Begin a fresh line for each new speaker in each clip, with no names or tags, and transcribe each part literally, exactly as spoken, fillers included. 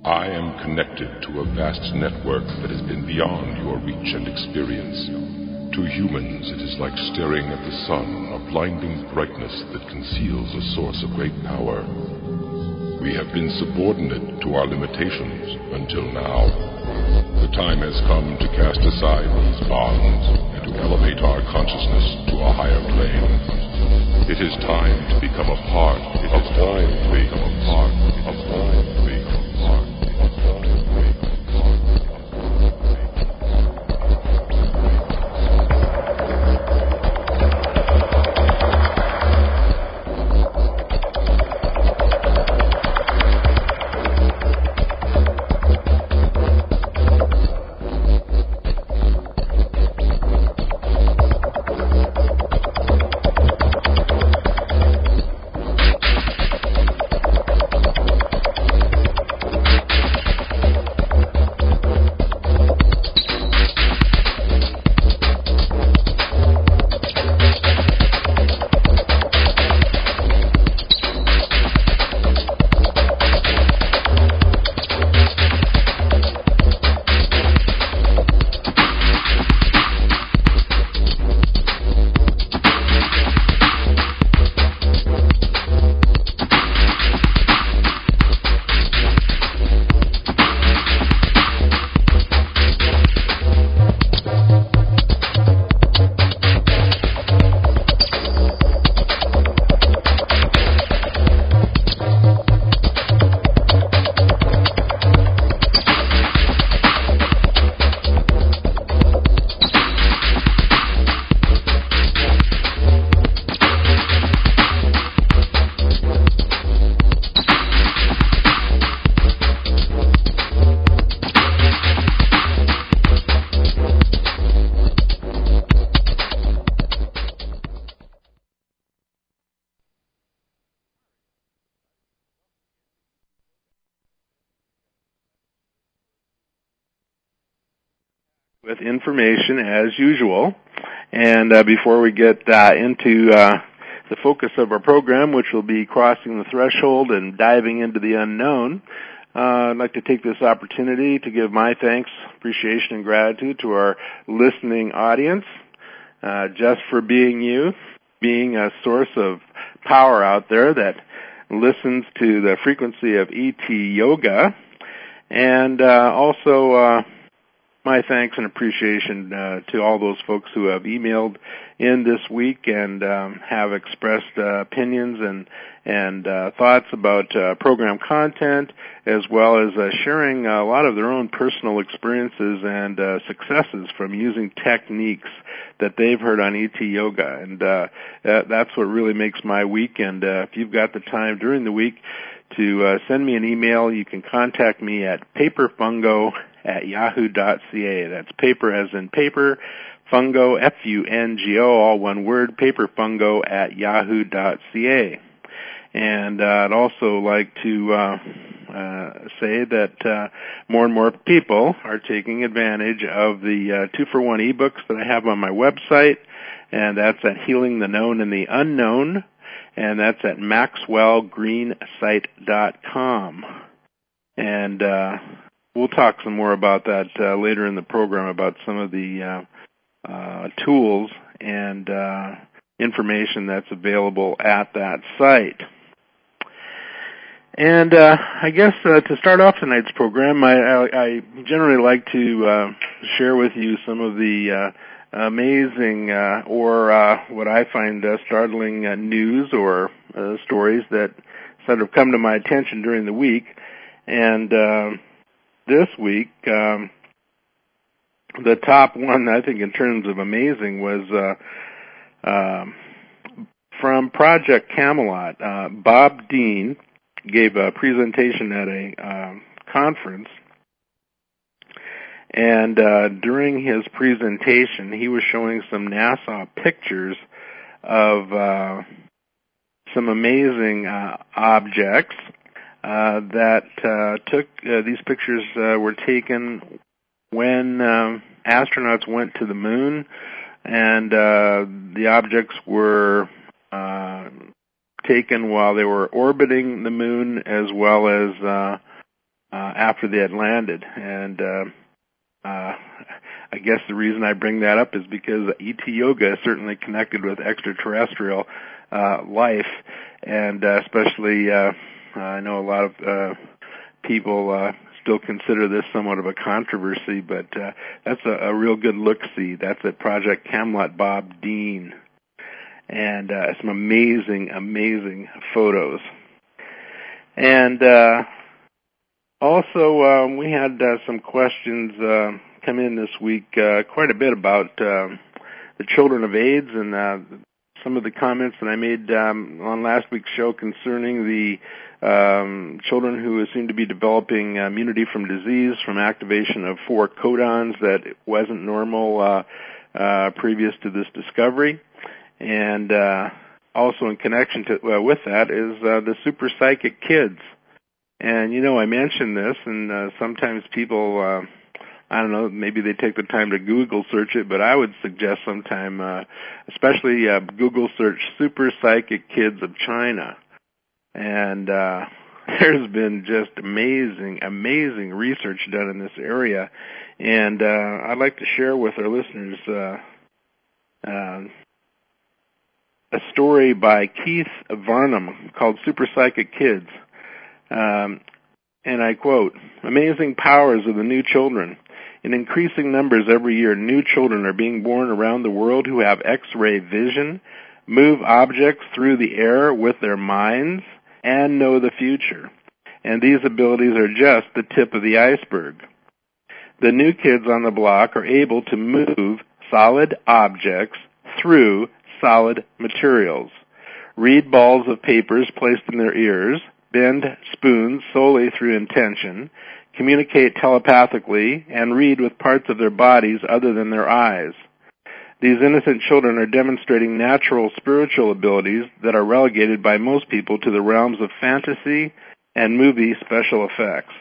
I am connected to a vast network that has been beyond your reach and experience. To humans, it is like staring at the sun, a blinding brightness that conceals a source of great power. We have been subordinate to our limitations until now. The time has come to cast aside these bonds and to elevate our consciousness to a higher plane. It is time to become a part it of all things. Become a part of all things.
With information as usual. And uh, before we get uh, into uh, the focus of our program, which will be crossing the threshold and diving into the unknown, uh, I'd like to take this opportunity to give my thanks, appreciation, and gratitude to our listening audience, uh, just for being you, being a source of power out there that listens to the frequency of E T Yoga, and uh, also uh, my thanks and appreciation uh, to all those folks who have emailed in this week and um, have expressed uh, opinions and and uh, thoughts about uh, program content, as well as uh, sharing a lot of their own personal experiences and uh, successes from using techniques that they've heard on E T Yoga. And uh, that, that's what really makes my week. And uh, if you've got the time during the week to uh, send me an email, you can contact me at paperfungo at yahoo dot c a. That's paper as in paper, fungo, F U N G O, all one word, paperfungo at yahoo dot c a. And uh, I'd also like to uh, uh, say that uh, more and more people are taking advantage of the uh, two-for-one ebooks that I have on my website, and that's at Healing the Known and the Unknown, and that's at maxwell green site dot com. And uh, we'll talk some more about that uh, later in the program, about some of the uh, uh, tools and uh, information that's available at that site. And uh, I guess uh, to start off tonight's program, I, I, I generally like to uh, share with you some of the uh, amazing uh, or uh, what I find uh, startling uh, news or uh, stories that sort of come to my attention during the week. And uh, this week, um, the top one, I think, in terms of amazing was uh, uh, from Project Camelot. Uh, Bob Dean gave a presentation at a uh, conference, and uh, during his presentation, he was showing some NASA pictures of uh, some amazing uh, objects uh, that uh, took, uh, these pictures uh, were taken when uh, astronauts went to the moon, and uh, the objects were uh, taken while they were orbiting the moon, as well as uh, uh, after they had landed. And uh, uh, I guess the reason I bring that up is because E T yoga is certainly connected with extraterrestrial uh, life, and uh, especially uh, I know a lot of uh, people uh, still consider this somewhat of a controversy, but uh, that's a, a real good look-see. That's at Project Camelot Bob Dean, and uh, some amazing, amazing photos. And uh, also, um, we had uh, some questions uh, come in this week, uh, quite a bit about uh, the children of AIDS, and uh, some of the comments that I made um, on last week's show concerning the um, children who seem to be developing immunity from disease from activation of four codons that wasn't normal uh, uh, previous to this discovery. And uh, also in connection to, uh, with that is uh, the super psychic kids. And, you know, I mentioned this, and uh, sometimes people, uh, I don't know, maybe they take the time to Google search it, but I would suggest sometime, uh, especially uh, Google search super psychic kids of China. And uh, there's been just amazing, amazing research done in this area. And uh, I'd like to share with our listeners uh, uh, a story by Keith Varnum called Super Psychic Kids. Um, and I quote, "Amazing powers of the new children. In increasing numbers every year, new children are being born around the world who have X-ray vision, move objects through the air with their minds, and know the future. And these abilities are just the tip of the iceberg. The new kids on the block are able to move solid objects through solid materials, read balls of papers placed in their ears, bend spoons solely through intention, communicate telepathically, and read with parts of their bodies other than their eyes. These innocent children are demonstrating natural spiritual abilities that are relegated by most people to the realms of fantasy and movie special effects."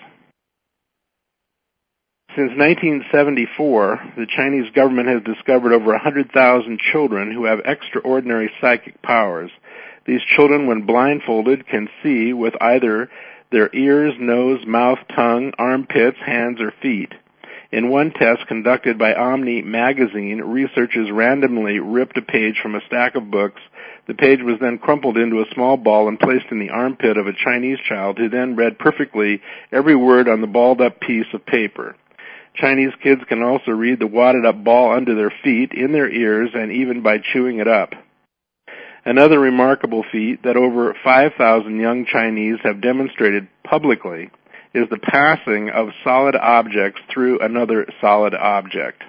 Since nineteen seventy-four, the Chinese government has discovered over one hundred thousand children who have extraordinary psychic powers. These children, when blindfolded, can see with either their ears, nose, mouth, tongue, armpits, hands, or feet. In one test conducted by Omni magazine, researchers randomly ripped a page from a stack of books. The page was then crumpled into a small ball and placed in the armpit of a Chinese child, who then read perfectly every word on the balled-up piece of paper. Chinese kids can also read the wadded-up ball under their feet, in their ears, and even by chewing it up. Another remarkable feat that over five thousand young Chinese have demonstrated publicly is the passing of solid objects through another solid object.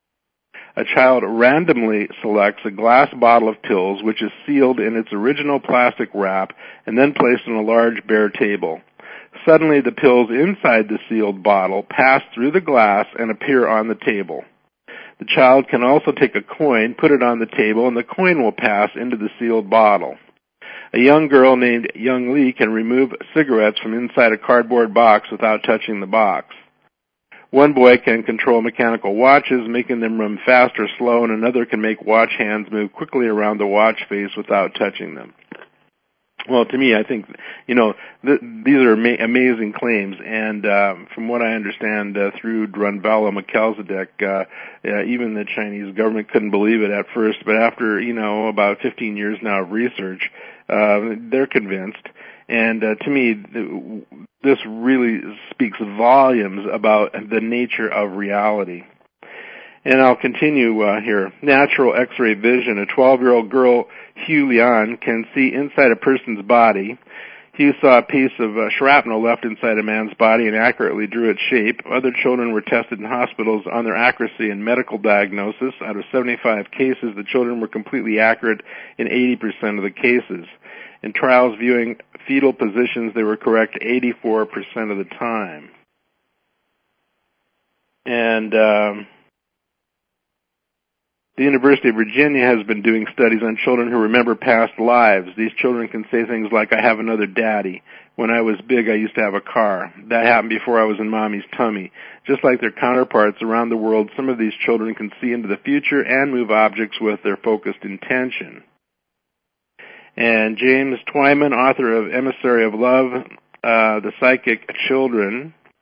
A child randomly selects a glass bottle of pills, which is sealed in its original plastic wrap and then placed on a large bare table. Suddenly, the pills inside the sealed bottle pass through the glass and appear on the table. The child can also take a coin, put it on the table, and the coin will pass into the sealed bottle. A young girl named Young Li can remove cigarettes from inside a cardboard box without touching the box. One boy can control mechanical watches, making them run fast or slow, and another can make watch hands move quickly around the watch face without touching them. Well, to me, I think, you know, th- these are ama- amazing claims, and uh, from what I understand uh, through Drunvalo Melchizedek, uh, uh, even the Chinese government couldn't believe it at first, but after, you know, about fifteen years now of research, uh, they're convinced. And uh, to me, th- this really speaks volumes about the nature of reality. And I'll continue uh, here. Natural X-ray vision. A twelve-year-old girl, Hugh Lian, can see inside a person's body. Hugh saw a piece of uh, shrapnel left inside a man's body and accurately drew its shape. Other children were tested in hospitals on their accuracy in medical diagnosis. Out of seventy-five cases, the children were completely accurate in eighty percent of the cases. In trials viewing fetal positions, they were correct eighty-four percent of the time. And um, the University of Virginia has been doing studies on children who remember past lives. These children can say things like, "I have another daddy. When I was big, I used to have a car. That happened before I was in mommy's tummy." Just like their counterparts around the world, some of these children can see into the future and move objects with their focused intention. And James Twyman, author of Emissary of Love, uh, The Psychic Children,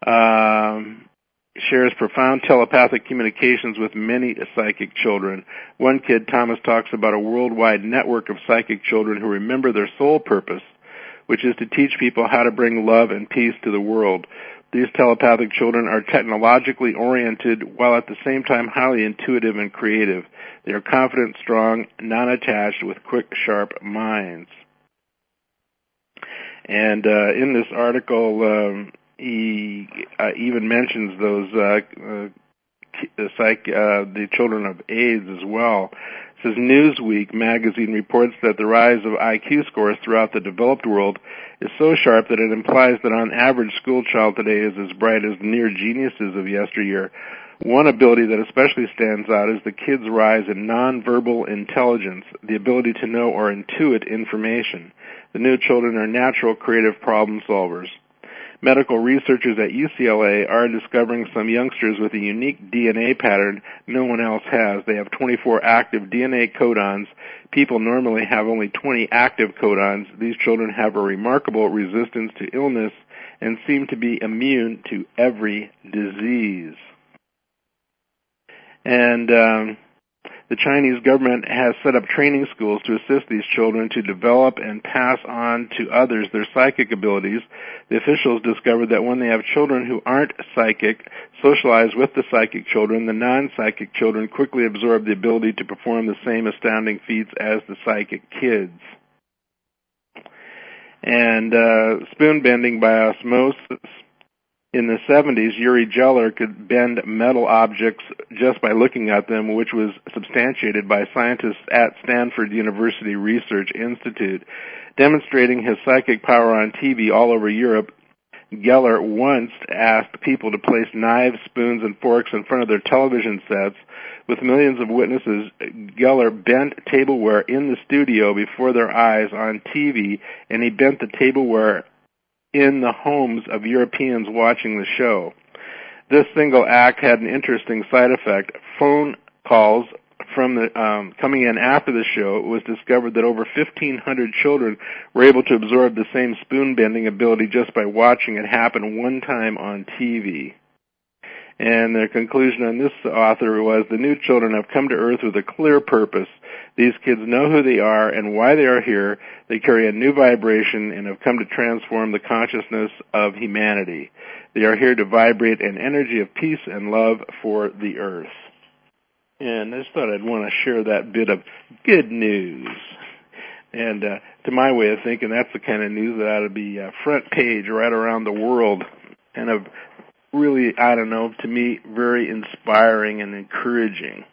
um, shares profound telepathic communications with many psychic children. One kid, Thomas, talks about a worldwide network of psychic children who remember their sole purpose, which is to teach people how to bring love and peace to the world. These telepathic children are technologically oriented while at the same time highly intuitive and creative. They are confident, strong, non-attached, with quick, sharp minds. And uh, in this article, um, he uh, even mentions those uh, uh, psych, uh, the children of AIDS as well. It says Newsweek magazine reports that the rise of I Q scores throughout the developed world is so sharp that it implies that on average school child today is as bright as the near geniuses of yesteryear. One ability that especially stands out is the kids' rise in nonverbal intelligence, the ability to know or intuit information. The new children are natural creative problem solvers. Medical researchers at U C L A are discovering some youngsters with a unique D N A pattern no one else has. They have twenty-four active D N A codons. People normally have only twenty active codons. These children have a remarkable resistance to illness and seem to be immune to every disease. And um, the Chinese government has set up training schools to assist these children to develop and pass on to others their psychic abilities. The officials discovered that when they have children who aren't psychic socialize with the psychic children, the non-psychic children quickly absorb the ability to perform the same astounding feats as the psychic kids. And uh, spoon bending by osmosis. In the seventies, Uri Geller could bend metal objects just by looking at them, which was substantiated by scientists at Stanford University Research Institute. Demonstrating his psychic power on T V all over Europe, Geller once asked people to place knives, spoons, and forks in front of their television sets. With millions of witnesses, Geller bent tableware in the studio before their eyes on T V, and he bent the tableware in the homes of Europeans watching the show. This single act had an interesting side effect. Phone calls from the um, coming in after the show, it was discovered that over fifteen hundred children were able to absorb the same spoon bending ability just by watching it happen one time on T V. And their conclusion on this author was, the new children have come to Earth with a clear purpose. These kids know who they are and why they are here. They carry a new vibration and have come to transform the consciousness of humanity. They are here to vibrate an energy of peace and love for the Earth. And I just thought I'd want to share that bit of good news. And uh, to my way of thinking, that's the kind of news that ought to be uh, front page right around the world. And of really, I don't know, to me, very inspiring and encouraging.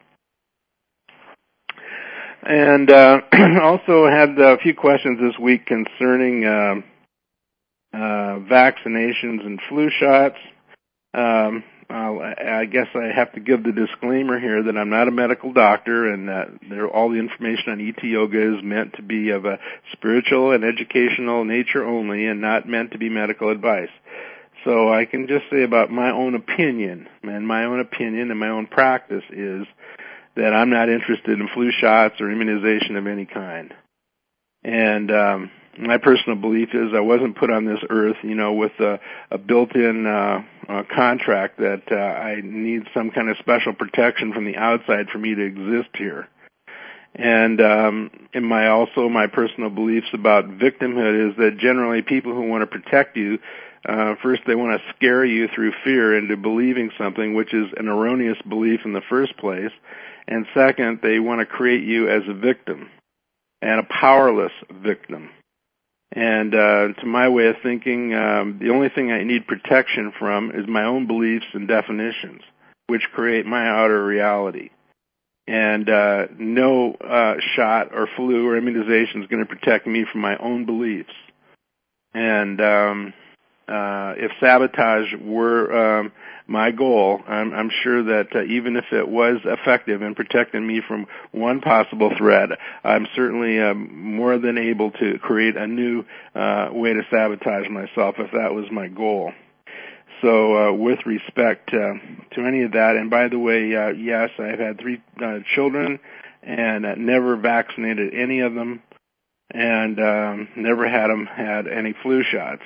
And uh, also had a few questions this week concerning uh, uh, vaccinations and flu shots. Um, I'll, I guess I have to give the disclaimer here that I'm not a medical doctor, and that there, all the information on E T Yoga is meant to be of a spiritual and educational nature only, and not meant to be medical advice. So I can just say about my own opinion, and my own opinion and my own practice is that I'm not interested in flu shots or immunization of any kind. And um, my personal belief is I wasn't put on this earth, you know, with a, a built-in uh, uh, contract that uh, I need some kind of special protection from the outside for me to exist here. And um, in my also my personal beliefs about victimhood is that generally people who want to protect you, uh, first they want to scare you through fear into believing something, which is an erroneous belief in the first place. And second, they want to create you as a victim, and a powerless victim. And uh, to my way of thinking, um, the only thing I need protection from is my own beliefs and definitions, which create my outer reality. And uh, no uh, shot or flu or immunization is going to protect me from my own beliefs. And um, uh, if sabotage were um, my goal, I'm, I'm sure that uh, even if it was effective in protecting me from one possible threat, I'm certainly um, more than able to create a new uh, way to sabotage myself if that was my goal. So uh, with respect uh, to any of that, and by the way, uh, yes, I've had three uh, children and uh, never vaccinated any of them, and um, never had them had any flu shots.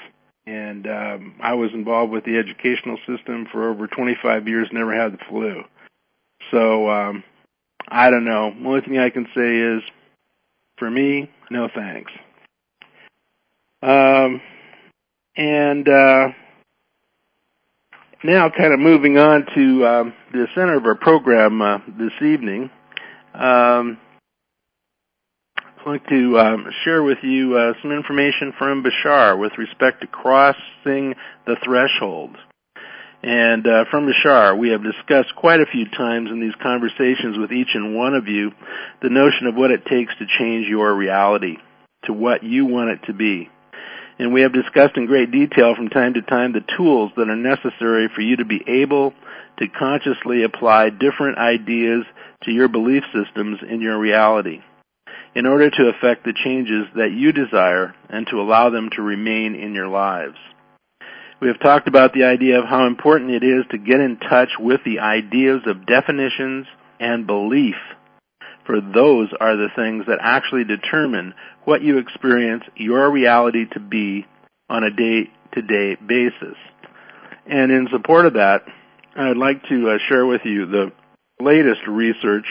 And um, I was involved with the educational system for over twenty-five years, never had the flu. So um, I don't know. The only thing I can say is, for me, no thanks. Um, and uh, now kind of moving on to um, the center of our program uh, this evening. Um, I'd like to um, share with you uh, some information from Bashar with respect to crossing the threshold. And uh, from Bashar, we have discussed quite a few times in these conversations with each and one of you the notion of what it takes to change your reality to what you want it to be. And we have discussed in great detail from time to time the tools that are necessary for you to be able to consciously apply different ideas to your belief systems in your reality, in order to effect the changes that you desire and to allow them to remain in your lives. We have talked about the idea of how important it is to get in touch with the ideas of definitions and belief, for those are the things that actually determine what you experience your reality to be on a day-to-day basis. And in support of that, I'd like to uh, share with you the latest research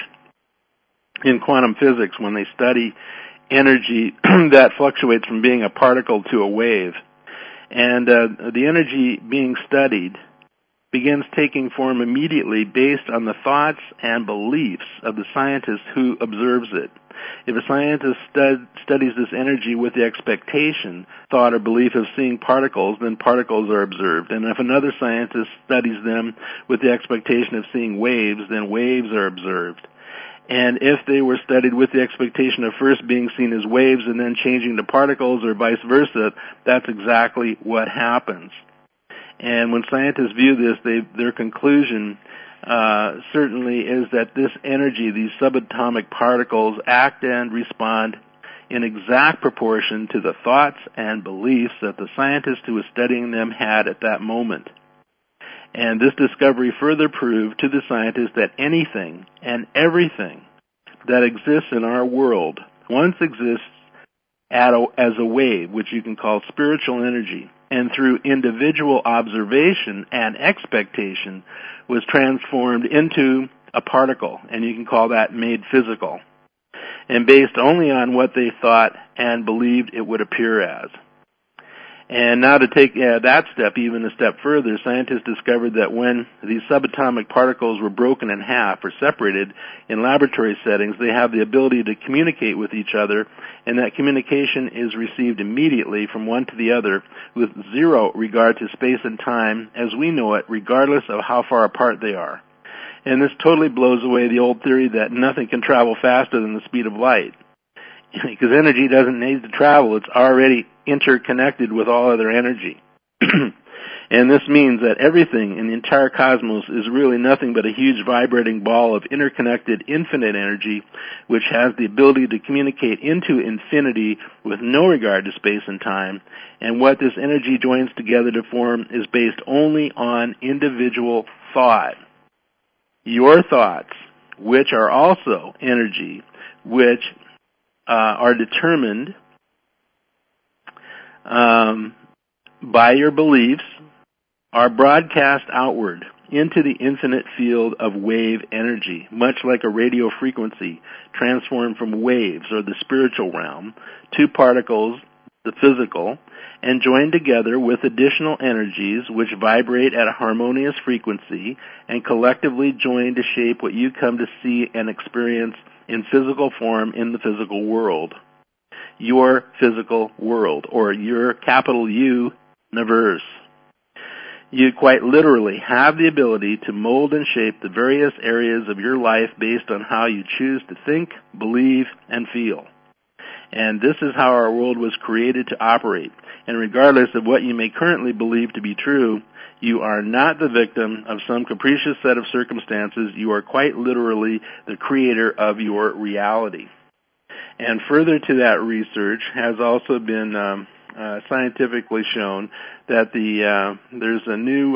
in quantum physics when they study energy that fluctuates from being a particle to a wave. And uh, the energy being studied begins taking form immediately based on the thoughts and beliefs of the scientist who observes it. If a scientist stud- studies this energy with the expectation, thought, or belief of seeing particles, then particles are observed. And if another scientist studies them with the expectation of seeing waves, then waves are observed. And if they were studied with the expectation of first being seen as waves and then changing to particles or vice versa, that's exactly what happens. And when scientists view this, they, their conclusion uh, certainly is that this energy, these subatomic particles, act and respond in exact proportion to the thoughts and beliefs that the scientist who was studying them had at that moment. And this discovery further proved to the scientists that anything and everything that exists in our world once exists at a, as a wave, which you can call spiritual energy, and through individual observation and expectation was transformed into a particle, and you can call that made physical, and based only on what they thought and believed it would appear as. And now to take uh, that step even a step further, scientists discovered that when these subatomic particles were broken in half or separated in laboratory settings, they have the ability to communicate with each other, and that communication is received immediately from one to the other with zero regard to space and time as we know it, regardless of how far apart they are. And this totally blows away the old theory that nothing can travel faster than the speed of light. Because energy doesn't need to travel. It's already interconnected with all other energy. And this means that everything in the entire cosmos is really nothing but a huge vibrating ball of interconnected infinite energy, which has the ability to communicate into infinity with no regard to space and time. And what this energy joins together to form is based only on individual thought. Your thoughts, which are also energy, which Uh, are determined um, by your beliefs, are broadcast outward into the infinite field of wave energy, much like a radio frequency transformed from waves, or the spiritual realm, to particles, the physical, and joined together with additional energies which vibrate at a harmonious frequency and collectively join to shape what you come to see and experience in physical form in the physical world. Your physical world, or your capital U universe. You quite literally have the ability to mold and shape the various areas of your life based on how you choose to think, believe, and feel. And this is how our world was created to operate. And regardless of what you may currently believe to be true, you are not the victim of some capricious set of circumstances. You are quite literally the creator of your reality. And further to that research has also been um, uh, scientifically shown that the uh, there's a new uh,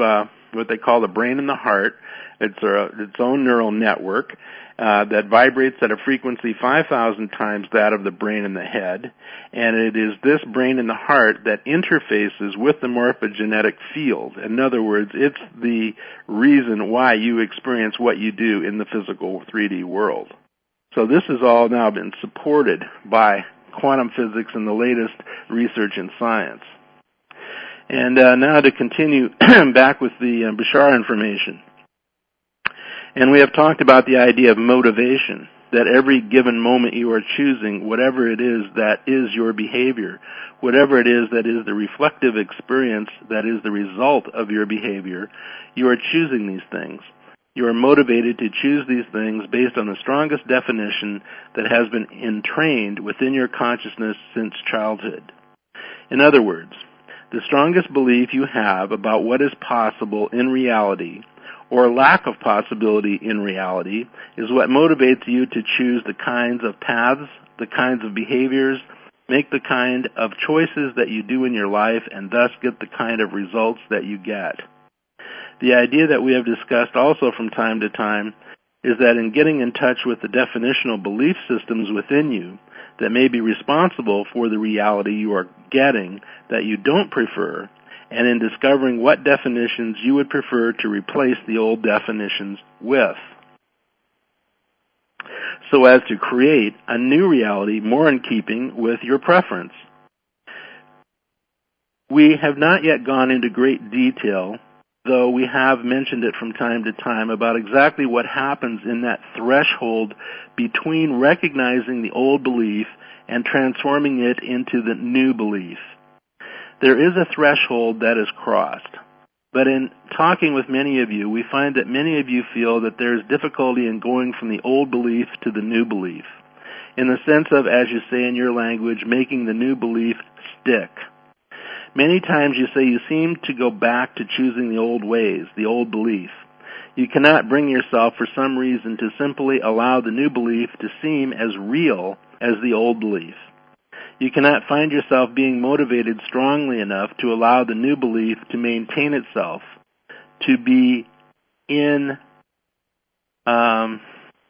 what they call the brain and the heart. It's a, its own neural network uh, that vibrates at a frequency five thousand times that of the brain and the head. And it is this brain and the heart that interfaces with the morphogenetic field. In other words, it's the reason why you experience what you do in the physical three D world. So this has all now been supported by quantum physics and the latest research in science. And uh, now to continue back with the uh, Bashar information. And we have talked about the idea of motivation, that every given moment you are choosing whatever it is that is your behavior, whatever it is that is the reflective experience that is the result of your behavior, you are choosing these things. You are motivated to choose these things based on the strongest definition that has been entrained within your consciousness since childhood. In other words, the strongest belief you have about what is possible in reality, or lack of possibility in reality, is what motivates you to choose the kinds of paths, the kinds of behaviors, make the kind of choices that you do in your life, and thus get the kind of results that you get. The idea that we have discussed also from time to time is that in getting in touch with the definitional belief systems within you that may be responsible for the reality you are getting that you don't prefer, and in discovering what definitions you would prefer to replace the old definitions with, so as to create a new reality more in keeping with your preference. We have not yet gone into great detail, though we have mentioned it from time to time, about exactly what happens in that threshold between recognizing the old belief and transforming it into the new belief. There is a threshold that is crossed. But in talking with many of you, we find that many of you feel that there is difficulty in going from the old belief to the new belief, in the sense of, as you say in your language, making the new belief stick. Many times you say you seem to go back to choosing the old ways, the old belief. You cannot bring yourself for some reason to simply allow the new belief to seem as real as the old belief. You cannot find yourself being motivated strongly enough to allow the new belief to maintain itself, to be in, um,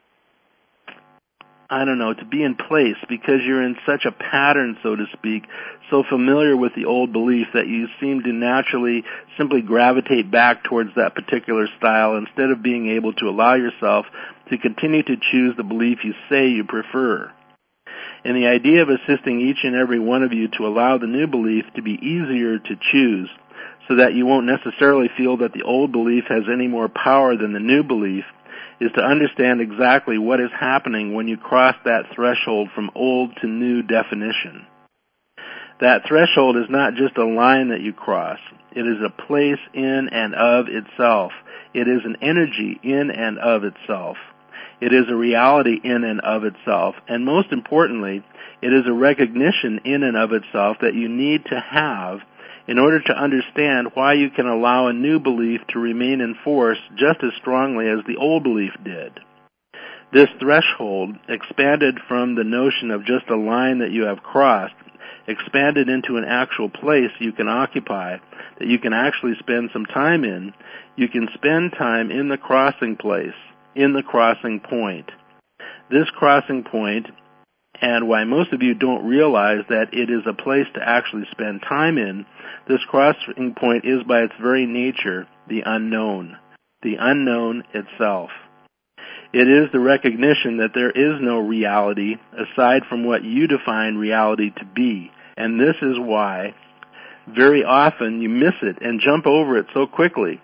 I don't know, to be in place, because you're in such a pattern, so to speak, so familiar with the old belief that you seem to naturally simply gravitate back towards that particular style instead of being able to allow yourself to continue to choose the belief you say you prefer. And the idea of assisting each and every one of you to allow the new belief to be easier to choose so that you won't necessarily feel that the old belief has any more power than the new belief is to understand exactly what is happening when you cross that threshold from old to new definition. That threshold is not just a line that you cross. It is a place in and of itself. It is an energy in and of itself. It is a reality in and of itself. And most importantly, it is a recognition in and of itself that you need to have in order to understand why you can allow a new belief to remain in force just as strongly as the old belief did. This threshold, expanded from the notion of just a line that you have crossed, expanded into an actual place you can occupy, that you can actually spend some time in. You can spend time in the crossing place, in the crossing point. This crossing point, and why most of you don't realize that it is a place to actually spend time in, this crossing point is by its very nature the unknown, the unknown itself. It is the recognition that there is no reality aside from what you define reality to be. And this is why very often you miss it and jump over it so quickly,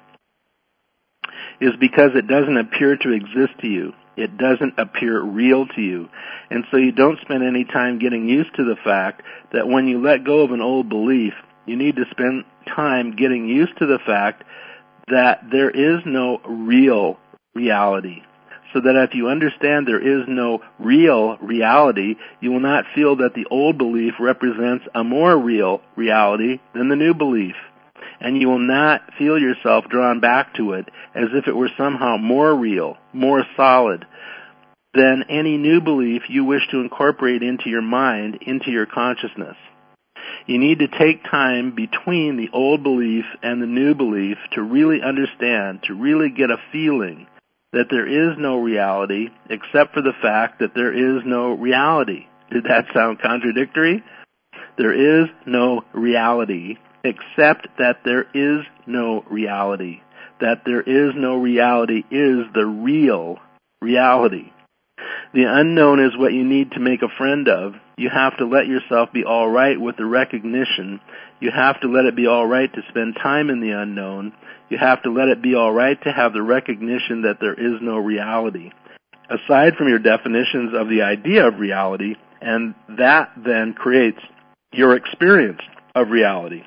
is because it doesn't appear to exist to you. It doesn't appear real to you. And so you don't spend any time getting used to the fact that when you let go of an old belief, you need to spend time getting used to the fact that there is no real reality. So that if you understand there is no real reality, you will not feel that the old belief represents a more real reality than the new belief. And you will not feel yourself drawn back to it as if it were somehow more real, more solid than any new belief you wish to incorporate into your mind, into your consciousness. You need to take time between the old belief and the new belief to really understand, to really get a feeling that there is no reality except for the fact that there is no reality. Did that sound contradictory? There is no reality except that there is no reality. That there is no reality is the real reality. The unknown is what you need to make a friend of. You have to let yourself be all right with the recognition. You have to let it be all right to spend time in the unknown. You have to let it be all right to have the recognition that there is no reality. Aside from your definitions of the idea of reality, and that then creates your experience of reality.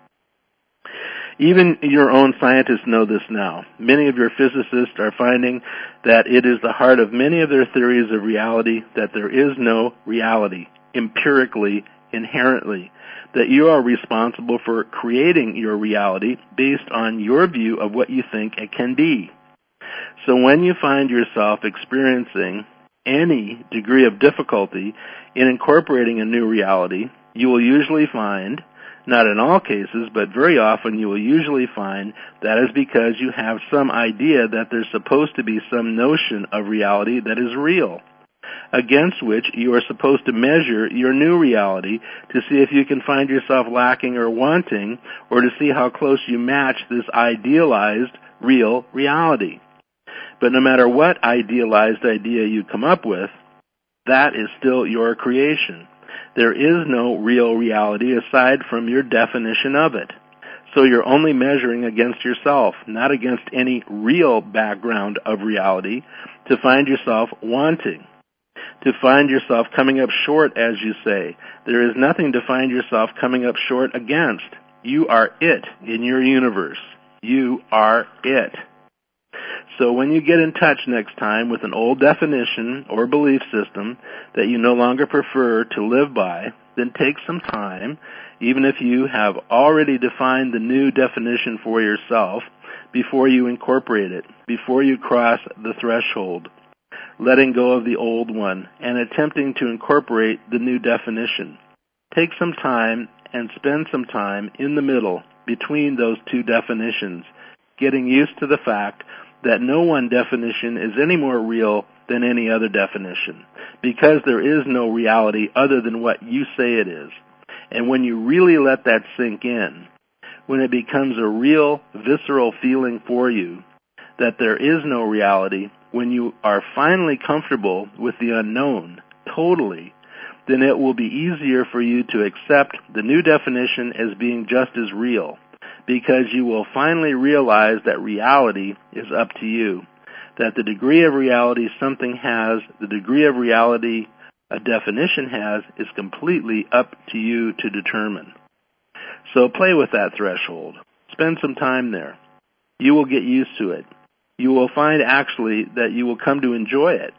Even your own scientists know this now. Many of your physicists are finding that it is the heart of many of their theories of reality that there is no reality, empirically, inherently, that you are responsible for creating your reality based on your view of what you think it can be. So when you find yourself experiencing any degree of difficulty in incorporating a new reality, you will usually find, not in all cases, but very often you will usually find that is because you have some idea that there's supposed to be some notion of reality that is real, against which you are supposed to measure your new reality to see if you can find yourself lacking or wanting, or to see how close you match this idealized real reality. But no matter what idealized idea you come up with, that is still your creation. There is no real reality aside from your definition of it. So you're only measuring against yourself, not against any real background of reality, to find yourself wanting, to find yourself coming up short, as you say. There is nothing to find yourself coming up short against. You are it in your universe. You are it. So when you get in touch next time with an old definition or belief system that you no longer prefer to live by, then take some time, even if you have already defined the new definition for yourself, before you incorporate it, before you cross the threshold, letting go of the old one and attempting to incorporate the new definition. Take some time and spend some time in the middle between those two definitions, getting used to the fact that no one definition is any more real than any other definition, because there is no reality other than what you say it is. And when you really let that sink in, when it becomes a real, visceral feeling for you that there is no reality, when you are finally comfortable with the unknown, totally, then it will be easier for you to accept the new definition as being just as real, because you will finally realize that reality is up to you, that the degree of reality something has, the degree of reality a definition has, is completely up to you to determine. So play with that threshold. Spend some time there. You will get used to it. You will find actually that you will come to enjoy it.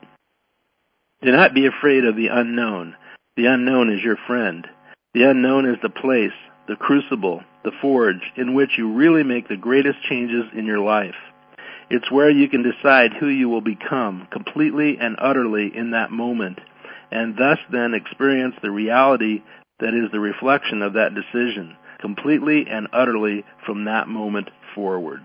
Do not be afraid of the unknown. The unknown is your friend. The unknown is the place, the crucible, the forge, in which you really make the greatest changes in your life. It's where you can decide who you will become completely and utterly in that moment, and thus then experience the reality that is the reflection of that decision, completely and utterly from that moment forward.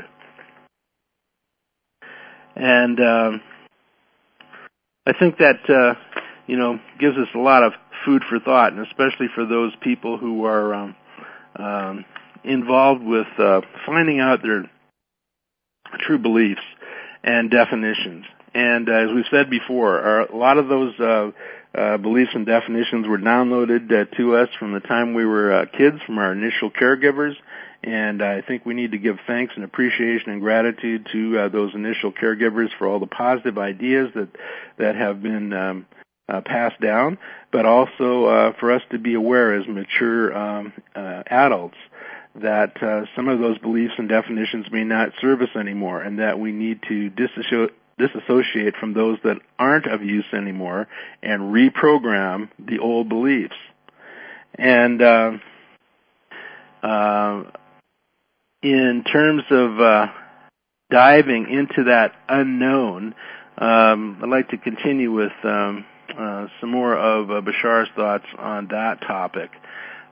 And uh, I think that, uh, you know, gives us a lot of food for thought, and especially for those people who are um, um, involved with uh, finding out their true beliefs and definitions. And uh, as we've said before, our, a lot of those uh, uh, beliefs and definitions were downloaded uh, to us from the time we were uh, kids, from our initial caregivers. And I think we need to give thanks and appreciation and gratitude to uh, those initial caregivers for all the positive ideas that that have been um, uh, passed down, but also uh, for us to be aware as mature um, uh, adults that uh, some of those beliefs and definitions may not serve us anymore, and that we need to disassociate disassociate from those that aren't of use anymore and reprogram the old beliefs. And uh, uh, in terms of uh, diving into that unknown, um, I'd like to continue with um, uh, some more of uh, Bashar's thoughts on that topic.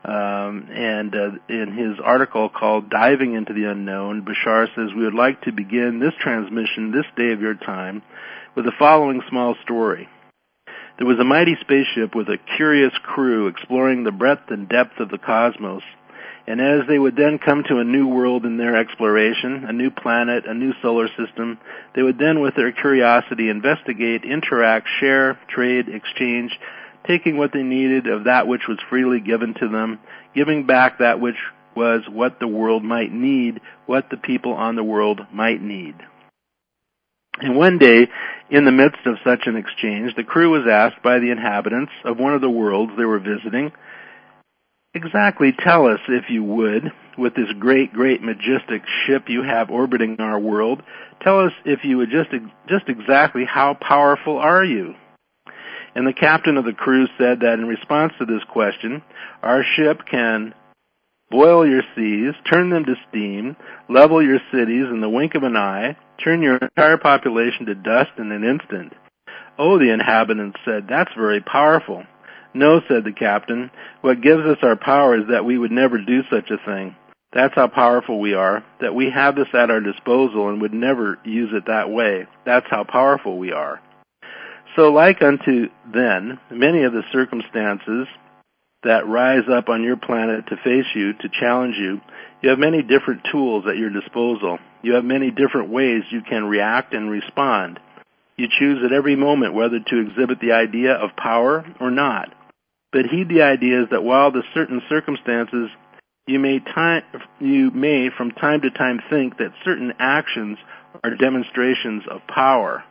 Um, and uh, in his article called Diving into the Unknown, Bashar says, we would like to begin this transmission this day of your time with the following small story. There was a mighty spaceship with a curious crew exploring the breadth and depth of the cosmos, and as they would then come to a new world in their exploration, a new planet, a new solar system, they would then, with their curiosity, investigate, interact, share, trade, exchange, taking what they needed of that which was freely given to them, giving back that which was what the world might need, what the people on the world might need. And one day, in the midst of such an exchange, the crew was asked by the inhabitants of one of the worlds they were visiting, exactly tell us, if you would, with this great, great, majestic ship you have orbiting our world, tell us, if you would, just, just exactly how powerful are you? And the captain of the crew said that in response to this question, our ship can boil your seas, turn them to steam, level your cities in the wink of an eye, turn your entire population to dust in an instant. Oh, the inhabitants said, that's very powerful. No, said the captain, what gives us our power is that we would never do such a thing. That's how powerful we are, that we have this at our disposal and would never use it that way. That's how powerful we are. So like unto then, many of the circumstances that rise up on your planet to face you, to challenge you, you have many different tools at your disposal. You have many different ways you can react and respond. You choose at every moment whether to exhibit the idea of power or not. But heed the ideas that while the certain circumstances you may, time, you may from time to time think that certain actions are demonstrations of power,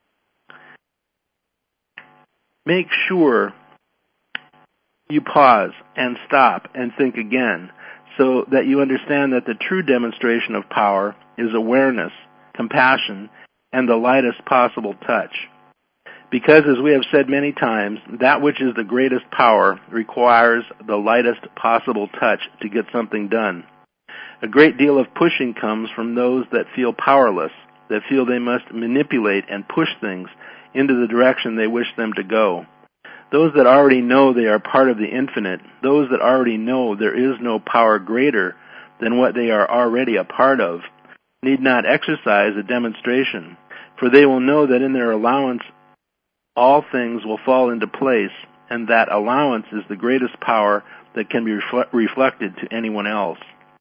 make sure you pause and stop and think again so that you understand that the true demonstration of power is awareness, compassion, and the lightest possible touch. Because, as we have said many times, that which is the greatest power requires the lightest possible touch to get something done. A great deal of pushing comes from those that feel powerless, that feel they must manipulate and push things into the direction they wish them to go. Those that already know they are part of the infinite, those that already know there is no power greater than what they are already a part of, need not exercise a demonstration, for they will know that in their allowance all things will fall into place, and that allowance is the greatest power that can be refle- reflected to anyone else.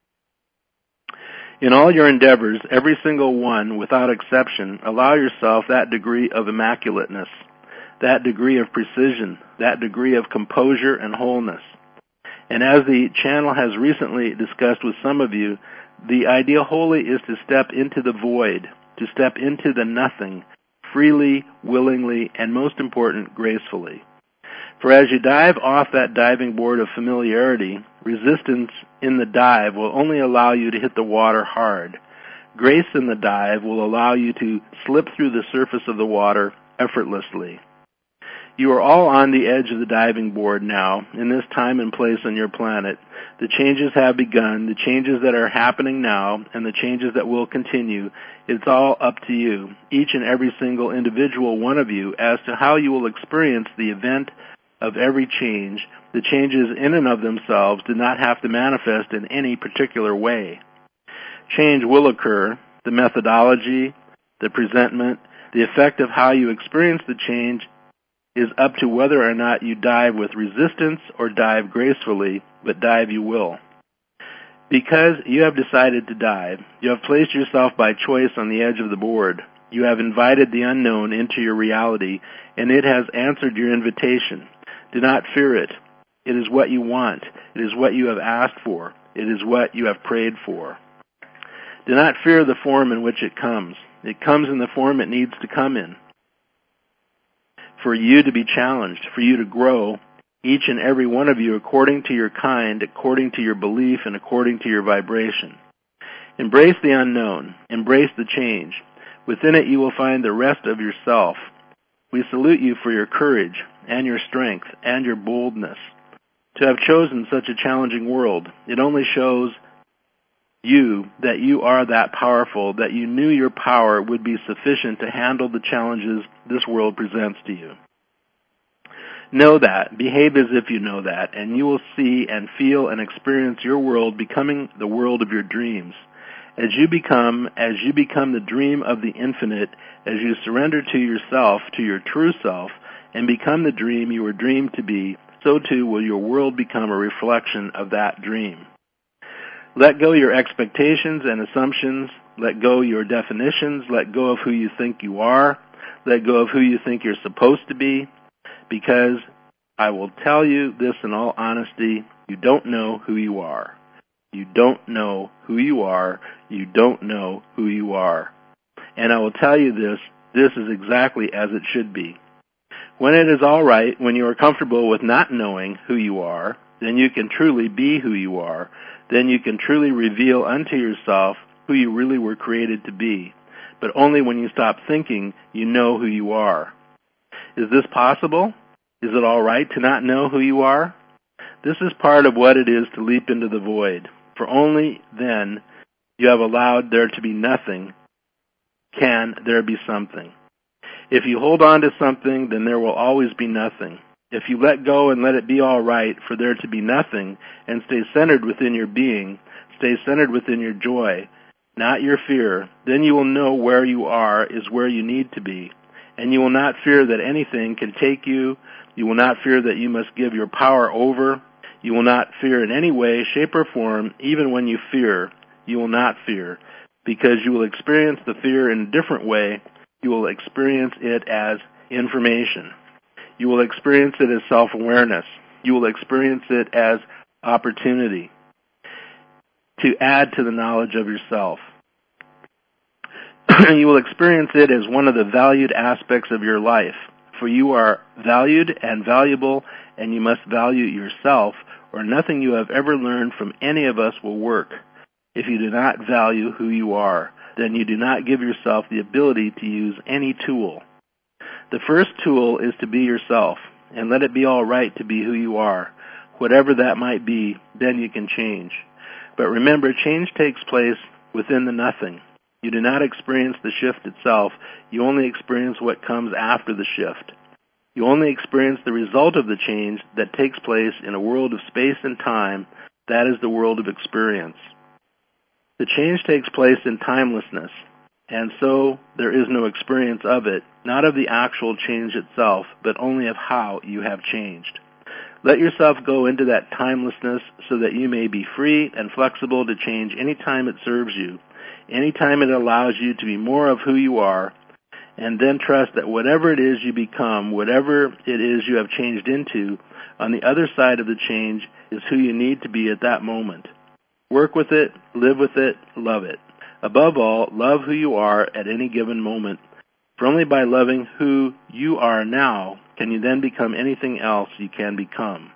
In all your endeavors, every single one, without exception, allow yourself that degree of immaculateness, that degree of precision, that degree of composure and wholeness. And as the channel has recently discussed with some of you, the idea wholly is to step into the void, to step into the nothing, freely, willingly, and most important, gracefully. For as you dive off that diving board of familiarity, resistance in the dive will only allow you to hit the water hard. Grace in the dive will allow you to slip through the surface of the water effortlessly. You are all on the edge of the diving board now, in this time and place on your planet. The changes have begun, the changes that are happening now, and the changes that will continue. It's all up to you, each and every single individual one of you, as to how you will experience the event of every change. The changes in and of themselves do not have to manifest in any particular way. Change will occur. The methodology, the presentment, the effect of how you experience the change is up to whether or not you dive with resistance or dive gracefully, but dive you will. Because you have decided to dive, you have placed yourself by choice on the edge of the board. You have invited the unknown into your reality, and it has answered your invitation. Do not fear it. It is what you want. It is what you have asked for. It is what you have prayed for. Do not fear the form in which it comes. It comes in the form it needs to come in. For you to be challenged, for you to grow, each and every one of you according to your kind, according to your belief, and according to your vibration. Embrace the unknown. Embrace the change. Within it you will find the rest of yourself. We salute you for your courage and your strength and your boldness. To have chosen such a challenging world, it only shows you that you are that powerful, that you knew your power would be sufficient to handle the challenges this world presents to you. Know that. Behave as if you know that, and you will see and feel and experience your world becoming the world of your dreams. As you become, as you become the dream of the infinite, as you surrender to yourself, to your true self, and become the dream you were dreamed to be, so too will your world become a reflection of that dream. Let go your expectations and assumptions. Let go your definitions. Let go of who you think you are. Let go of who you think you're supposed to be. Because I will tell you this in all honesty, you don't know who you are. You don't know who you are. You don't know who you are. And I will tell you this, this is exactly as it should be. When it is all right, when you are comfortable with not knowing who you are, then you can truly be who you are. Then you can truly reveal unto yourself who you really were created to be. But only when you stop thinking you know who you are. Is this possible? Is it all right to not know who you are? This is part of what it is to leap into the void. For only then you have allowed there to be nothing, can there be something. If you hold on to something, then there will always be nothing. If you let go and let it be all right for there to be nothing and stay centered within your being, stay centered within your joy, not your fear, then you will know where you are is where you need to be. And you will not fear that anything can take you. You will not fear that you must give your power over. You will not fear in any way, shape, or form. Even when you fear, you will not fear, because you will experience the fear in a different way. You will experience it as information. You will experience it as self-awareness. You will experience it as opportunity to add to the knowledge of yourself. You will experience it as one of the valued aspects of your life, for you are valued and valuable, and you must value yourself, or nothing you have ever learned from any of us will work. If you do not value who you are, then you do not give yourself the ability to use any tool. The first tool is to be yourself, and let it be all right to be who you are. Whatever that might be, then you can change. But remember, change takes place within the nothing. You do not experience the shift itself. You only experience what comes after the shift. You only experience the result of the change that takes place in a world of space and time. That is the world of experience. The change takes place in timelessness, and so there is no experience of it, not of the actual change itself, but only of how you have changed. Let yourself go into that timelessness so that you may be free and flexible to change any time it serves you, any time it allows you to be more of who you are, and then trust that whatever it is you become, whatever it is you have changed into, on the other side of the change is who you need to be at that moment. Work with it, live with it, love it. Above all, love who you are at any given moment. For only by loving who you are now can you then become anything else you can become.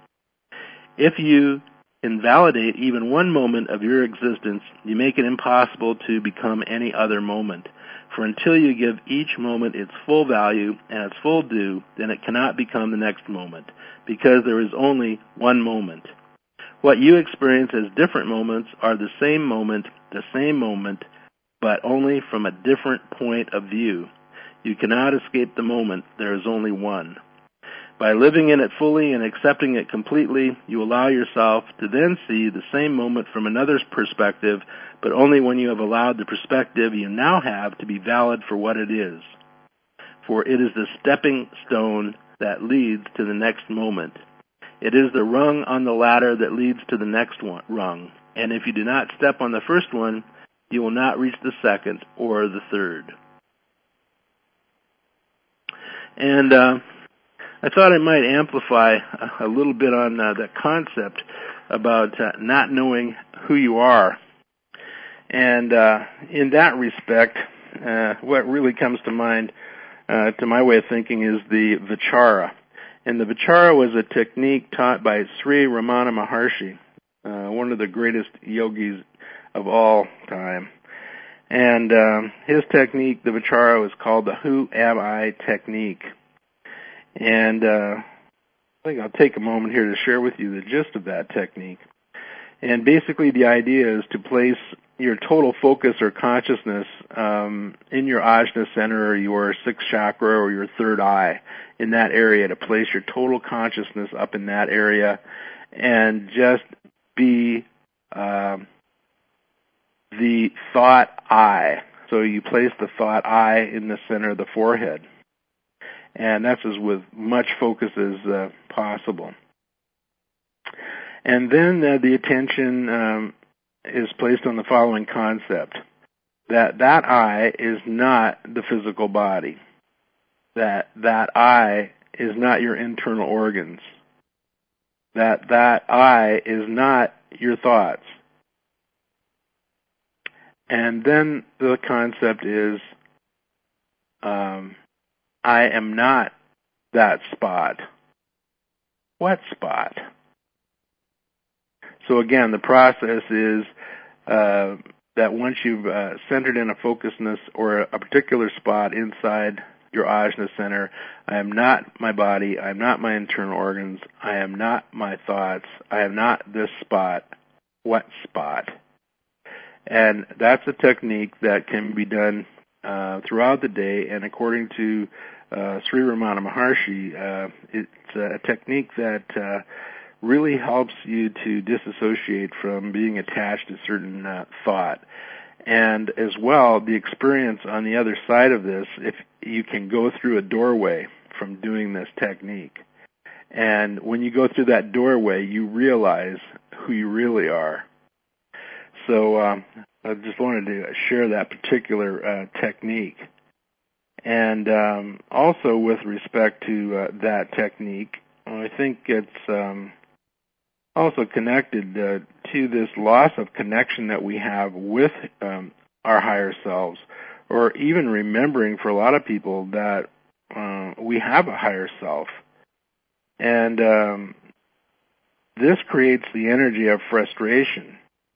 If you invalidate even one moment of your existence, you make it impossible to become any other moment. For until you give each moment its full value and its full due, then it cannot become the next moment, because there is only one moment. What you experience as different moments are the same moment, the same moment, but only from a different point of view. You cannot escape the moment. There is only one. By living in it fully and accepting it completely, you allow yourself to then see the same moment from another's perspective, but only when you have allowed the perspective you now have to be valid for what it is. For it is the stepping stone that leads to the next moment. It is the rung on the ladder that leads to the next one, rung. And if you do not step on the first one, you will not reach the second or the third. And uh, I thought I might amplify a, a little bit on uh, that concept about uh, not knowing who you are. And uh, in that respect, uh, what really comes to mind, uh, to my way of thinking, is the Vichara. And the Vichara was a technique taught by Sri Ramana Maharshi, uh, one of the greatest yogis of all time. And um, his technique, the Vichara, was called the Who Am I technique. And uh, I think I'll take a moment here to share with you the gist of that technique. And basically the idea is to place your total focus or consciousness um, in your Ajna center or your sixth chakra or your third eye, in that area, to place your total consciousness up in that area and just be um, the thought I. So you place the thought I in the center of the forehead. And that's as with much focus as uh, possible. And then uh, the attention um, is placed on the following concept, that that I is not the physical body, that that I is not your internal organs, that that I is not your thoughts. And then the concept is, um, I am not that spot. What spot? So again, the process is uh, that once you've uh, centered in a focusedness or a particular spot inside your Ajna center, I am not my body, I am not my internal organs, I am not my thoughts, I am not this spot. What spot? And that's a technique that can be done uh, throughout the day, and according to uh, Sri Ramana Maharshi, uh, it's a technique that uh, really helps you to disassociate from being attached to certain uh, thought. And as well, the experience on the other side of this, if you can go through a doorway from doing this technique. And when you go through that doorway, you realize who you really are. So um, I just wanted to share that particular uh, technique. And um, also with respect to uh, that technique, I think it's um, also connected uh, to this loss of connection that we have with um, our higher selves, or even remembering for a lot of people that uh, we have a higher self. And um, this creates the energy of frustration.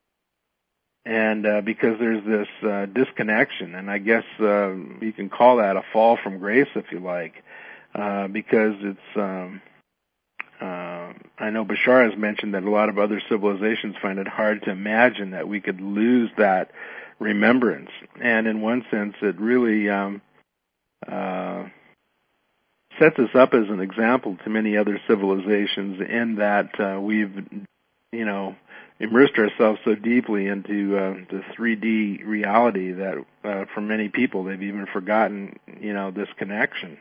And uh, because there's this uh, disconnection, and I guess uh, you can call that a fall from grace if you like, uh, because it's, um, uh, I know Bashar has mentioned that a lot of other civilizations find it hard to imagine that we could lose that remembrance. And in one sense, it really um, uh, sets us up as an example to many other civilizations in that uh, we've, you know, immersed ourselves so deeply into uh, the three D reality that uh, for many people they've even forgotten, you know, this connection.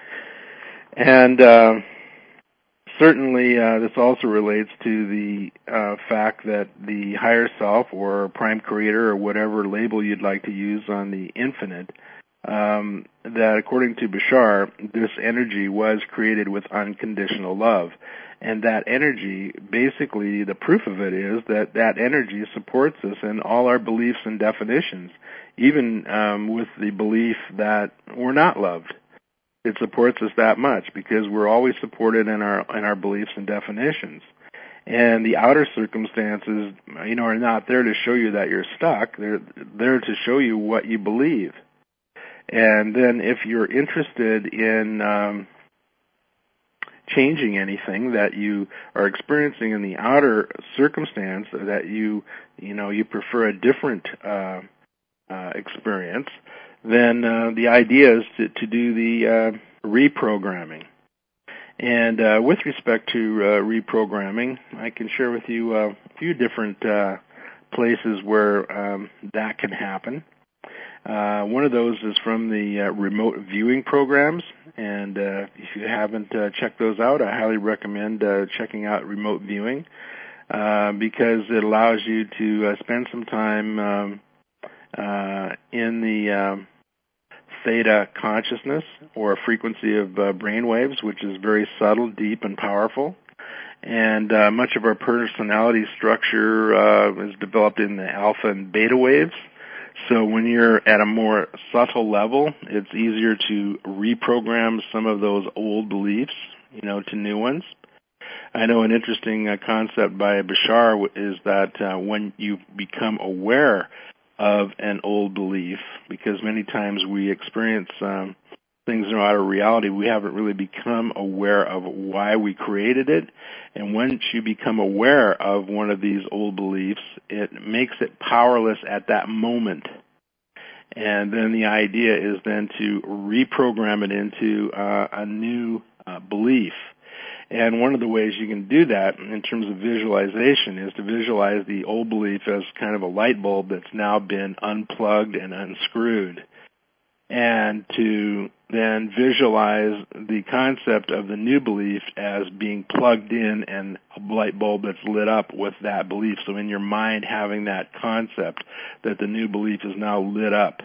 And uh, certainly uh, this also relates to the uh, fact that the higher self or prime creator or whatever label you'd like to use on the infinite, um, that according to Bashar, this energy was created with unconditional love. And that energy, basically, the proof of it is that that energy supports us in all our beliefs and definitions, even um, with the belief that we're not loved. It supports us that much because we're always supported in our in our beliefs and definitions. And the outer circumstances, you know, are not there to show you that you're stuck. They're there to show you what you believe. And then if you're interested in um, changing anything that you are experiencing in the outer circumstance, that you, you know, you prefer a different uh, uh, experience, then uh, the idea is to, to do the uh, reprogramming. And uh, with respect to uh, reprogramming, I can share with you uh, a few different uh, places where um, that can happen. Uh, one of those is from the uh, remote viewing programs, and uh, if you haven't uh, checked those out, I highly recommend uh, checking out remote viewing uh, because it allows you to uh, spend some time um, uh, in the um, theta consciousness or frequency of uh, brain waves, which is very subtle, deep, and powerful. And uh, much of our personality structure uh, is developed in the alpha and beta waves. So when you're at a more subtle level, it's easier to reprogram some of those old beliefs, you know, to new ones. I know an interesting uh, concept by Bashar is that uh, when you become aware of an old belief, because many times we experience um, things in outer reality, we haven't really become aware of why we created it. And once you become aware of one of these old beliefs, it makes it powerless at that moment. And then the idea is then to reprogram it into uh, a new uh, belief. And one of the ways you can do that in terms of visualization is to visualize the old belief as kind of a light bulb that's now been unplugged and unscrewed. And to then visualize the concept of the new belief as being plugged in and a light bulb that's lit up with that belief. So in your mind having that concept that the new belief is now lit up.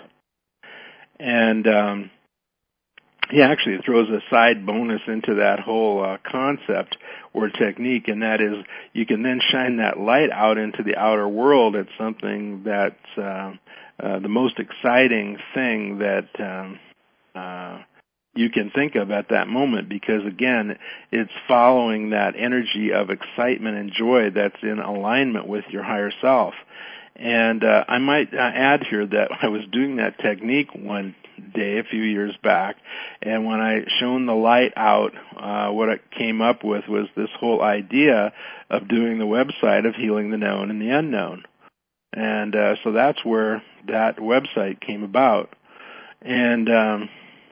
And um, he actually throws a side bonus into that whole uh, concept or technique, and that is you can then shine that light out into the outer world at something that's uh, uh, the most exciting thing that um, uh, you can think of at that moment, because, again, it's following that energy of excitement and joy that's in alignment with your higher self. And uh, I might uh, add here that I was doing that technique one day a few years back, and when I shone the light out, uh, what it came up with was this whole idea of doing the website of Healing the Known and the Unknown. And uh, so that's where that website came about. And um,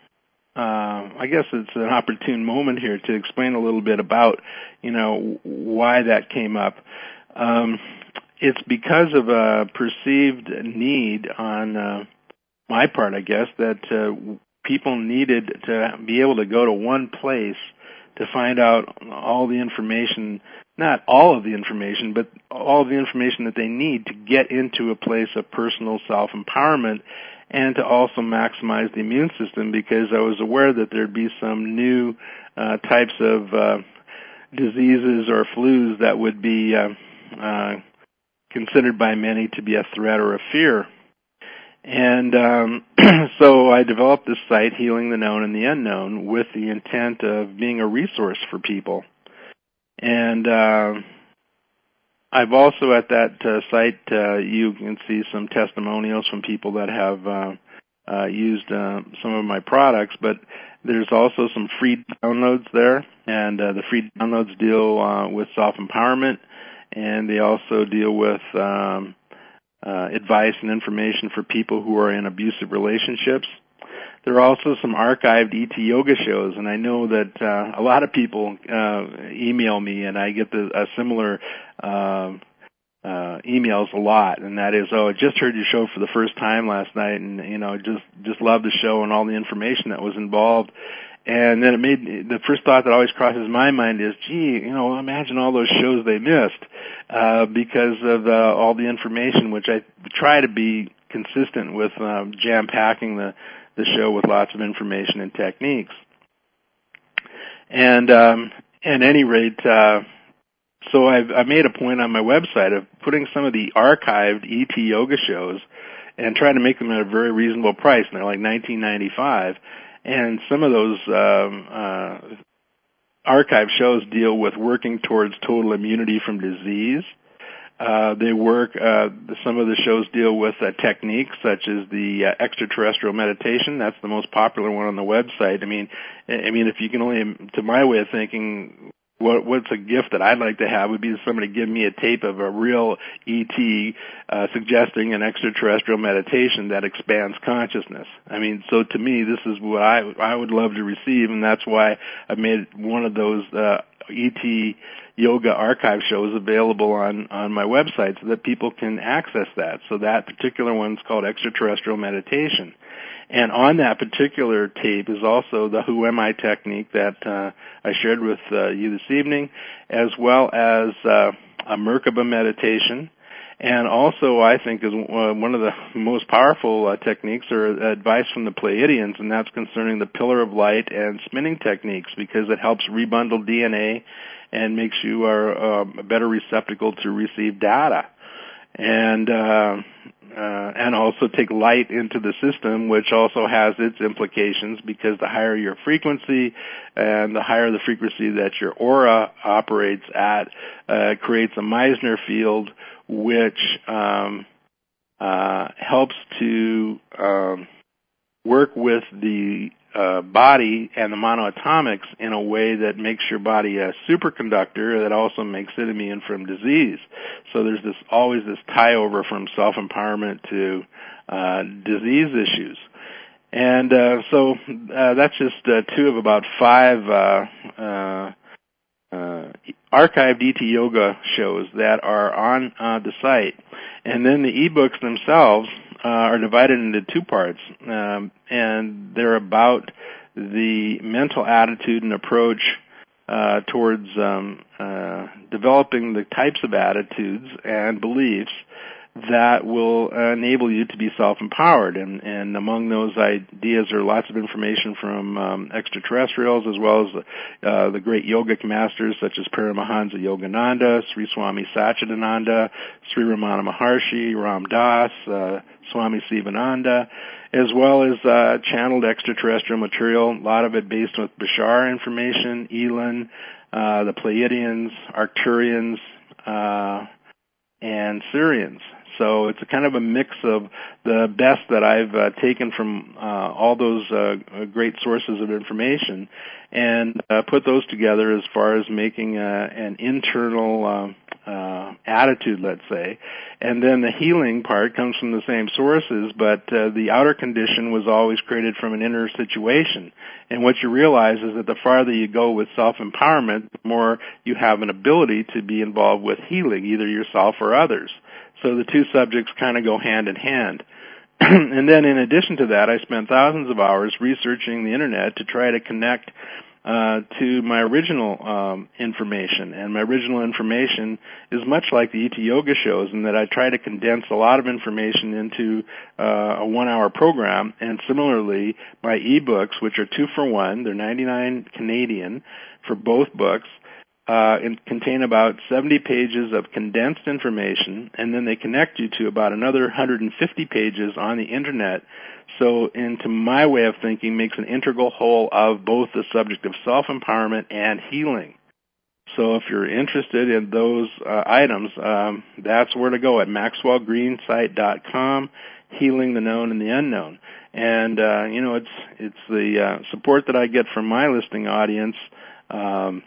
uh, I guess it's an opportune moment here to explain a little bit about, you know, why that came up. Um, it's because of a perceived need on uh, my part, I guess, that uh, people needed to be able to go to one place to find out all the information, not all of the information, but all of the information that they need to get into a place of personal self-empowerment and to also maximize the immune system, because I was aware that there'd be some new uh, types of uh, diseases or flus that would be uh, uh, considered by many to be a threat or a fear. And um, so I developed this site, Healing the Known and the Unknown, with the intent of being a resource for people. And uh, I've also at that uh, site, uh, you can see some testimonials from people that have uh, uh, used uh, some of my products, but there's also some free downloads there, and uh, the free downloads deal uh, with self-empowerment, and they also deal with um, Uh, advice and information for people who are in abusive relationships. There are also some archived E T yoga shows, and I know that uh, a lot of people uh, email me, and I get the, a similar uh, uh, emails a lot, and that is, oh, I just heard your show for the first time last night, and you know, just just love the show and all the information that was involved. And then it made the first thought that always crosses my mind is, gee, you know, imagine all those shows they missed uh, because of uh, all the information, which I try to be consistent with um, jam-packing the, the show with lots of information and techniques. And um, at any rate, uh, so I've, I made a point on my website of putting some of the archived E T yoga shows and trying to make them at a very reasonable price, and they're like nineteen ninety-five. And some of those um, uh, archive shows deal with working towards total immunity from disease. Uh, they work, uh, some of the shows deal with uh, techniques such as the uh, extraterrestrial meditation. That's the most popular one on the website. I mean, I mean, if you can only, to my way of thinking, what, what's a gift that I'd like to have would be somebody give me a tape of a real E T uh, suggesting an extraterrestrial meditation that expands consciousness. I mean, so to me, this is what I I would love to receive, and that's why I made one of those uh, E T yoga archive shows available on, on my website so that people can access that. So that particular one's called Extraterrestrial Meditation. And on that particular tape is also the Who Am I technique that uh, I shared with uh, you this evening, as well as uh, a Merkaba meditation. And also, I think, is uh, one of the most powerful uh, techniques or advice from the Pleiadians, and that's concerning the pillar of light and spinning techniques, because it helps rebundle D N A and makes you uh, a better receptacle to receive data. And uh, uh, and also take light into the system, which also has its implications, because the higher your frequency and the higher the frequency that your aura operates at, uh, creates a Meissner field, which um, uh, helps to um, work with the uh, body and the monoatomics in a way that makes your body a superconductor that also makes it immune from disease. So there's this always this tie over from self-empowerment to uh, disease issues. And uh, so uh, that's just uh, two of about five uh, uh, uh, archived E T Yoga shows that are on uh, the site. And then the ebooks themselves uh, are divided into two parts, um, and they're about the mental attitude and approach uh, towards um, uh, developing the types of attitudes and beliefs that will uh, enable you to be self-empowered. And, and among those ideas are lots of information from um, extraterrestrials, as well as uh, the great yogic masters such as Paramahansa Yogananda, Sri Swami Satchidananda, Sri Ramana Maharshi, Ram Dass, uh, Swami Sivananda, as well as uh, channeled extraterrestrial material, a lot of it based with Bashar information, Elon, uh, the Pleiadians, Arcturians, uh, and Syrians. So it's a kind of a mix of the best that I've uh, taken from uh, all those uh, great sources of information and uh, put those together as far as making uh, an internal uh, uh, attitude, let's say. And then the healing part comes from the same sources, but uh, the outer condition was always created from an inner situation. And what you realize is that the farther you go with self-empowerment, the more you have an ability to be involved with healing, either yourself or others. So the two subjects kind of go hand in hand. And then in addition to that, I spent thousands of hours researching the Internet to try to connect uh, to my original um, information. And my original information is much like the E T Yoga shows in that I try to condense a lot of information into uh, a one-hour program. And similarly, my ebooks, which are two for one, they're ninety-nine Canadian for both books, Uh, and contain about seventy pages of condensed information, and then they connect you to about another one hundred fifty pages on the Internet. So, into my way of thinking, makes an integral whole of both the subject of self-empowerment and healing. So if you're interested in those uh, items, um, that's where to go at maxwell green site dot com, Healing the Known and the Unknown. And, uh, you know, it's it's the uh, support that I get from my listening audience um,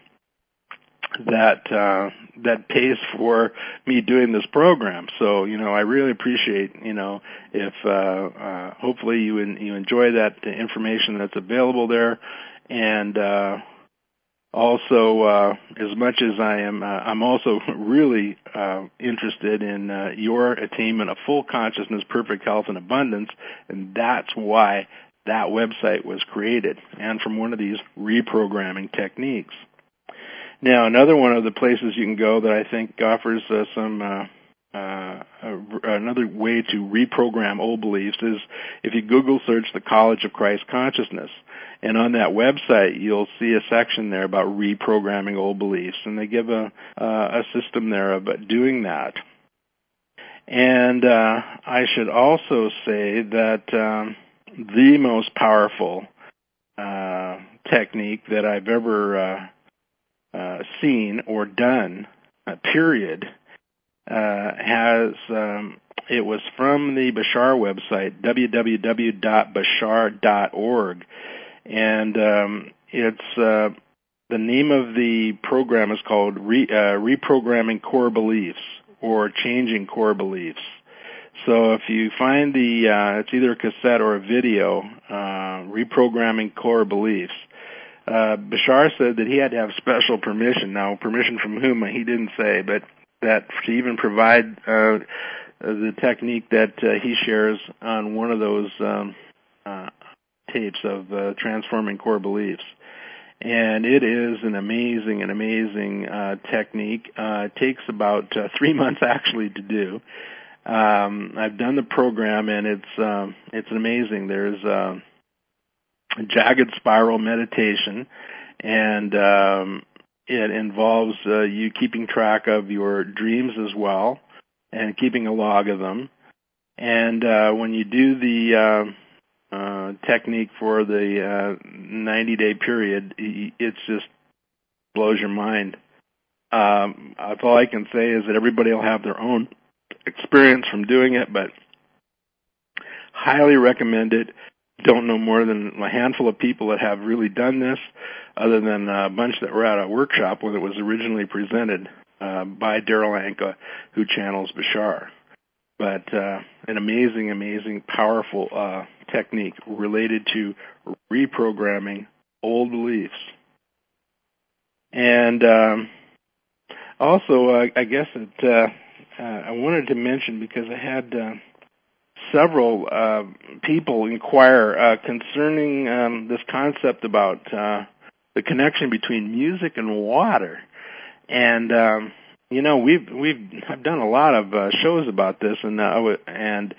that uh, that pays for me doing this program. So, you know, I really appreciate, you know, if uh, uh, hopefully you in, you enjoy that information that's available there. And uh, also, uh, as much as I am, uh, I'm also really uh, interested in uh, your attainment of full consciousness, perfect health, and abundance, and that's why that website was created, and from one of these reprogramming techniques. Now, another one of the places you can go that I think offers uh, some uh, uh, uh, another way to reprogram old beliefs is if you Google search the College of Christ Consciousness. And on that website, you'll see a section there about reprogramming old beliefs, and they give a, uh, a system there about doing that. And uh, I should also say that um, the most powerful uh, technique that I've ever uh, Uh, seen or done, uh, period, uh, has, um, it was from the Bashar website, w w w dot bashar dot org, and um, it's, uh, the name of the program is called Re, uh, Reprogramming Core Beliefs, or Changing Core Beliefs. So if you find the, uh, it's either a cassette or a video, uh, Reprogramming Core Beliefs, Uh, Bashar said that he had to have special permission. Now, permission from whom, he didn't say, but that to even provide uh, the technique that uh, he shares on one of those um, uh, tapes of uh, transforming core beliefs. And it is an amazing, an amazing uh, technique. Uh, it takes about uh, three months actually to do. Um, I've done the program, and it's um, it's amazing. There's uh, jagged spiral meditation, and um, it involves uh, you keeping track of your dreams as well and keeping a log of them. And uh, when you do the uh, uh, technique for the uh, ninety-day period, it just blows your mind. Um, that's all I can say is that everybody will have their own experience from doing it, but highly recommend it. don't know more than a handful of people that have really done this, other than a bunch that were at a workshop when it was originally presented uh, by Darryl Anka, who channels Bashar. But uh, an amazing, amazing, powerful uh, technique related to reprogramming old beliefs. And um, also, uh, I guess it, uh, uh, I wanted to mention, because I had uh, several uh, people inquire uh, concerning um, this concept about uh, the connection between music and water. And um, you know, we've we've I've done a lot of uh, shows about this, and uh, and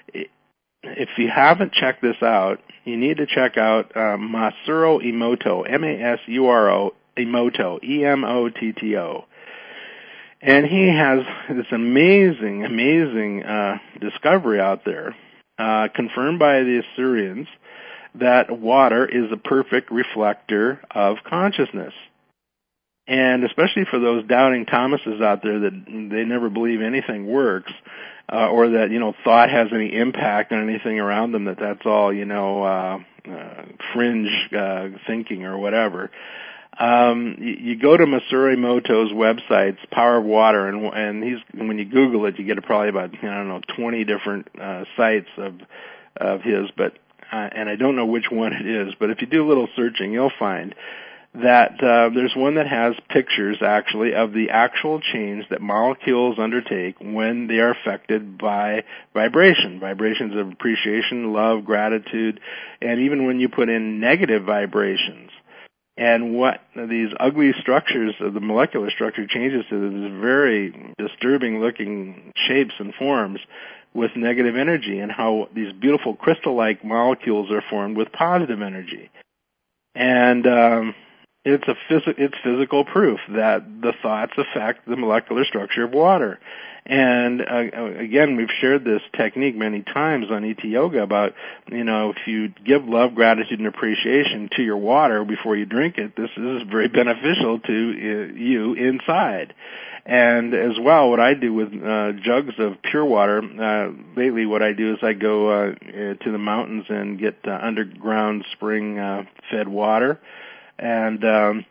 if you haven't checked this out, you need to check out uh, Masaru Emoto, M A S U R O Emoto, E M O T T O. And he has this amazing, amazing uh, discovery out there, uh, confirmed by the Assyrians, that water is a perfect reflector of consciousness. And especially for those doubting Thomases out there that they never believe anything works, uh, or that, you know, thought has any impact on anything around them, that that's all, you know, uh, uh, fringe uh, thinking or whatever. Um, you, you go to Masaru Emoto's website, Power of Water, and, and he's, when you Google it, you get probably about, I don't know, twenty different uh, sites of of his, but uh, and I don't know which one it is, but if you do a little searching, you'll find that uh, there's one that has pictures, actually, of the actual change that molecules undertake when they are affected by vibration, vibrations of appreciation, love, gratitude, and even when you put in negative vibrations. And what these ugly structures of the molecular structure changes to these very disturbing-looking shapes and forms with negative energy, and how these beautiful crystal-like molecules are formed with positive energy. And um, it's a phys- it's physical proof that the thoughts affect the molecular structure of water. And uh, again, we've shared this technique many times on E T Yoga about, you know, if you give love, gratitude, and appreciation to your water before you drink it, this is very beneficial to uh, you inside. And as well, what I do with uh, jugs of pure water, uh, lately what I do is I go uh, to the mountains and get uh, underground spring-fed uh, water, and um,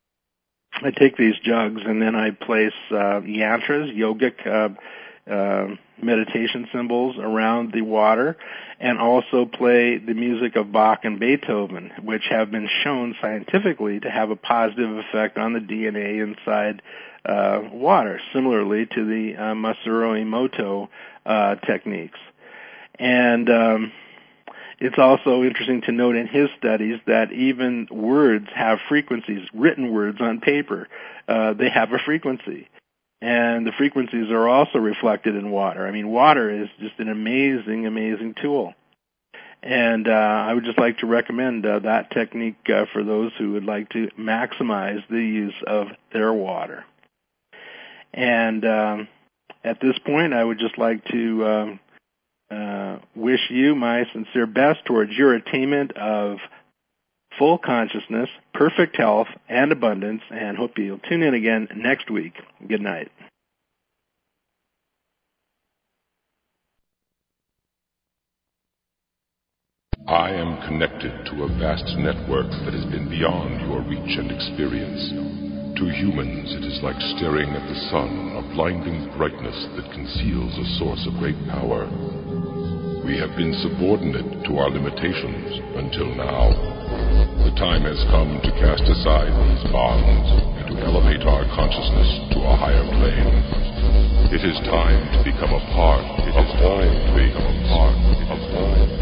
I take these jugs and then I place uh, yantras, yogic uh, uh, meditation symbols around the water, and also play the music of Bach and Beethoven, which have been shown scientifically to have a positive effect on the D N A inside uh, water, similarly to the uh, Masaru Emoto uh, techniques. And um, it's also interesting to note in his studies that even words have frequencies, written words on paper. Uh, they have a frequency. And the frequencies are also reflected in water. I mean, water is just an amazing, amazing tool. And uh, I would just like to recommend uh, that technique uh, for those who would like to maximize the use of their water. And um, at this point, I would just like to um, uh, wish you my sincere best towards your attainment of full consciousness, perfect health, and abundance, and hope you'll tune in again next week. Good night.
I am connected to a vast network that has been beyond your reach and experience. To humans, it is like staring at the sun, a blinding brightness that conceals a source of great power. We have been subordinate to our limitations until now. The time has come to cast aside these bonds and to elevate our consciousness to a higher plane. It is time to become a part. It is time to become a part of all.